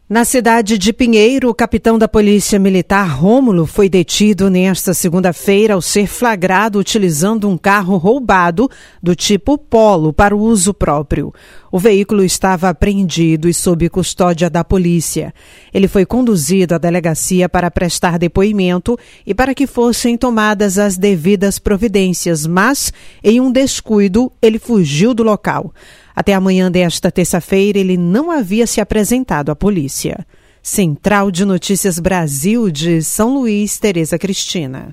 Na cidade de Pinheiro, o capitão da Polícia Militar, Rômulo, foi detido nesta segunda-feira ao ser flagrado utilizando um carro roubado do tipo Polo para o uso próprio. O veículo estava apreendido e sob custódia da polícia. Ele foi conduzido à delegacia para prestar depoimento e para que fossem tomadas as devidas providências, mas, em um descuido, ele fugiu do local. Até amanhã desta terça-feira, ele não havia se apresentado à polícia. Central de Notícias Brasil de São Luís, Tereza Cristina.